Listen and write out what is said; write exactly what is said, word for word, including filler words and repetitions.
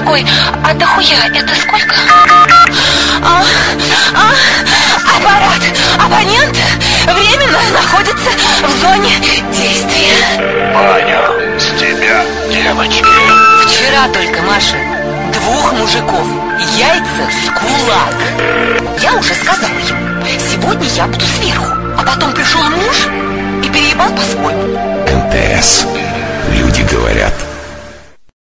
дорогой, а дохуя это сколько? А, а, аппарат, абонент временно находится в зоне действия. Ваня, с тебя девочки. Вчера только, Маша, двух мужиков, яйца с кулак. Я уже сказала ему, сегодня я буду сверху. А потом пришел муж и переебал по-своему. МТС. Люди говорят.